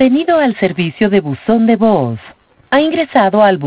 Bienvenido al servicio de buzón de voz. Ha ingresado al